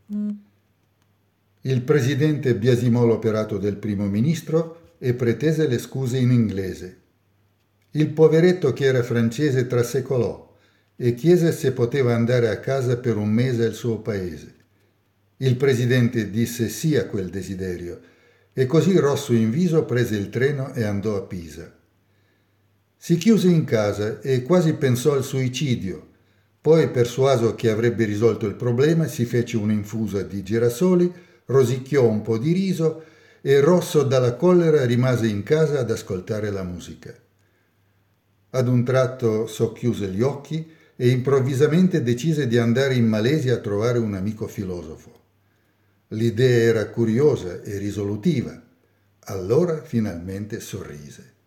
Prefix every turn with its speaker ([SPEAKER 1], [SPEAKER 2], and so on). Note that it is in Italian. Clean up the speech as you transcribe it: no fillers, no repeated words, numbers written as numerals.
[SPEAKER 1] Il presidente biasimò l'operato del primo ministro e pretese le scuse in inglese. Il poveretto che era francese trasecolò e chiese se poteva andare a casa per un mese al suo paese. Il presidente disse sì a quel desiderio e così rosso in viso prese il treno e andò a Pisa. Si chiuse in casa e quasi pensò al suicidio. Poi, persuaso che avrebbe risolto il problema, si fece un'infusa di girasoli, rosicchiò un po' di riso e, rosso dalla collera, rimase in casa ad ascoltare la musica. Ad un tratto socchiuse gli occhi e improvvisamente decise di andare in Malesia a trovare un amico filosofo. L'idea era curiosa e risolutiva. Allora finalmente sorrise.